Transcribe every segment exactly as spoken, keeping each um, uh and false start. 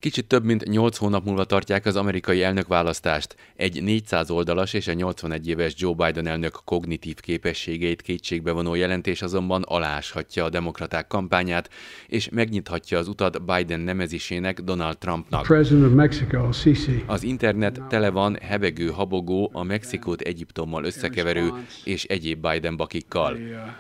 Kicsit több mint nyolc hónap múlva tartják az amerikai elnökválasztást. Egy négyszáz oldalas és a nyolcvanegy éves Joe Biden elnök kognitív képességeit kétségbevonó jelentés azonban alááshatja a demokraták kampányát, és megnyithatja az utat Biden nemezésének, Donald Trumpnak. Az internet tele van hebegő, habogó, a Mexikót Egyiptommal összekeverő és egyéb Biden bakikkal.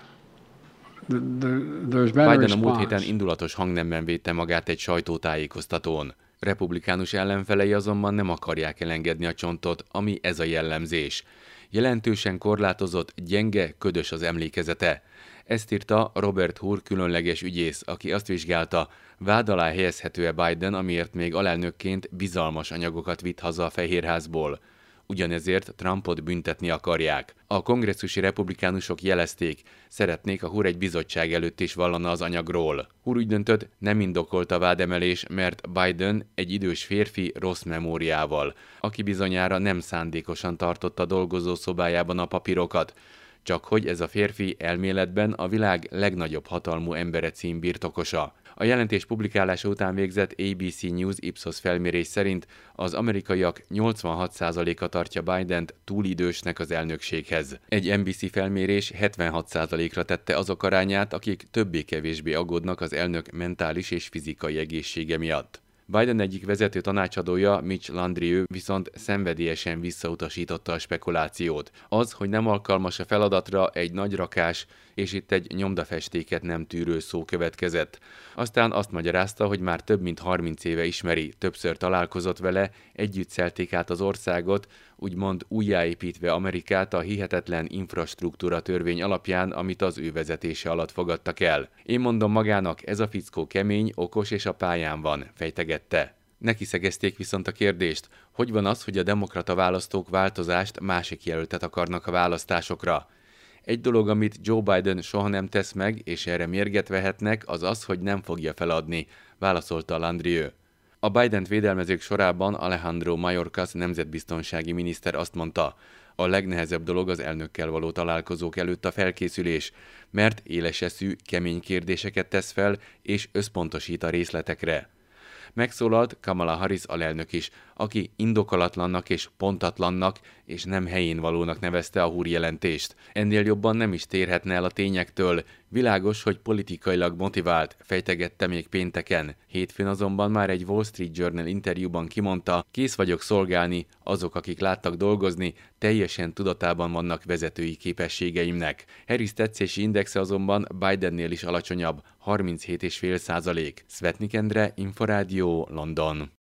Biden a múlt héten indulatos hangnemben védte magát egy sajtótájékoztatón. Republikánus ellenfelei azonban nem akarják elengedni a csontot, ami ez a jellemzés. Jelentősen korlátozott, gyenge, ködös az emlékezete. Ezt írta Robert Hur különleges ügyész, aki azt vizsgálta, vád alá helyezhető-e Biden, amiért még alelnökként bizalmas anyagokat vitt haza a Fehérházból. Ugyanezért Trumpot büntetni akarják. A kongresszusi republikánusok jelezték, szeretnék, a Hur egy bizottság előtt is vallana az anyagról. Hur úgy döntött, nem indokolt a vádemelés, mert Biden egy idős férfi rossz memóriával, aki bizonyára nem szándékosan tartotta dolgozó szobájában a papírokat, csak hogy ez a férfi elméletben a világ legnagyobb hatalmú embere cím birtokosa. A jelentés publikálása után végzett á bé cé News Ipsos felmérés szerint az amerikaiak nyolcvanhat százaléka tartja Bident túl idősnek az elnökséghez. Egy en bé cé felmérés hetvenhat százalékra tette azok arányát, akik többé-kevésbé aggódnak az elnök mentális és fizikai egészsége miatt. Biden egyik vezető tanácsadója, Mitch Landrieu viszont szenvedélyesen visszautasította a spekulációt. Az, hogy nem alkalmas a feladatra, egy nagy rakás, és itt egy nyomdafestéket nem tűrő szó következett. Aztán azt magyarázta, hogy már több mint harminc éve ismeri, többször találkozott vele, együtt szelték át az országot, úgymond újjáépítve Amerikát a hihetetlen infrastruktúra törvény alapján, amit az ő vezetése alatt fogadtak el. Én mondom magának, ez a fickó kemény, okos és a pályán van, fejtegette. Neki szegezték viszont a kérdést, hogy van az, hogy a demokrata választók változást, másik jelöltet akarnak a választásokra. Egy dolog, amit Joe Biden soha nem tesz meg, és erre mérget vehetnek, az az, hogy nem fogja feladni, válaszolta Landrieu. A Bident védelmezők sorában Alejandro Mayorkas nemzetbiztonsági miniszter azt mondta, a legnehezebb dolog az elnökkel való találkozók előtt a felkészülés, mert éles eszű, kemény kérdéseket tesz fel, és összpontosít a részletekre. Megszólalt Kamala Harris alelnök is, aki indokolatlannak és pontatlannak és nem helyén valónak nevezte a Hur jelentést. Ennél jobban nem is térhetne el a tényektől. Világos, hogy politikailag motivált, fejtegette még pénteken. Hétfőn azonban már egy Wall Street Journal interjúban kimondta, kész vagyok szolgálni, azok, akik láttak dolgozni, teljesen tudatában vannak vezetői képességeimnek. Harris tetszési indexe azonban Bidennél is alacsonyabb, harminchét egész öt százalék. Szvetnik Endre, Inforádió, London.